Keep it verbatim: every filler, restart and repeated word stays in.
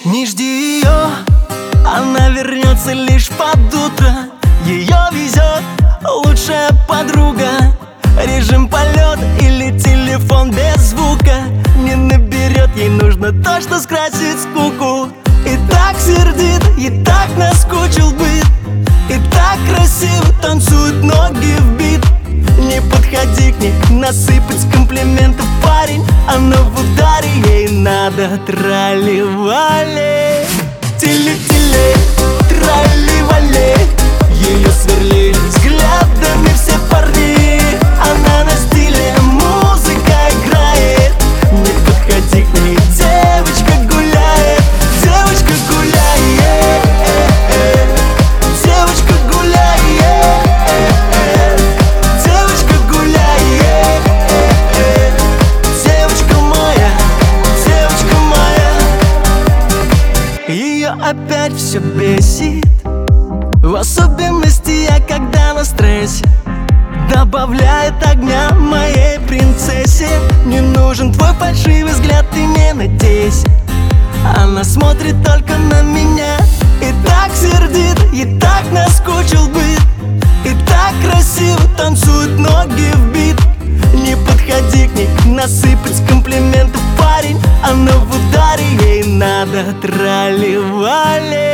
Не жди ее, она вернется лишь под утро. Ее везет лучшая подруга. Режим полет или телефон без звука не наберет, ей нужно то, что скрасит скуку. И так сердит, и так наскучил быт, и так красиво танцуют ноги в бит. Не подходи к ней, насыпать комплиментов парень, она в ударе, ей надо трали-вали. Тили-тили, трали-вали, ее сверлили взглядами все парни. Она на стиле, музыка играет, не подходи к ней, девочка гуляет, девочка гуляет, девочка гуляет, девочка гуляет, девочка моя, девочка моя. Ее опять все бесит, в особенности я, когда на стрессе. Добавляет огня моей принцессе. Не нужен твой фальшивый взгляд, ты не надейся. Она смотрит только на меня. И так сердит, и так наскучил быт, и так красиво танцуют ноги в бит. Не подходи к ней, насыпать комплиментов парень, она в ударе, ей надо трали-вали.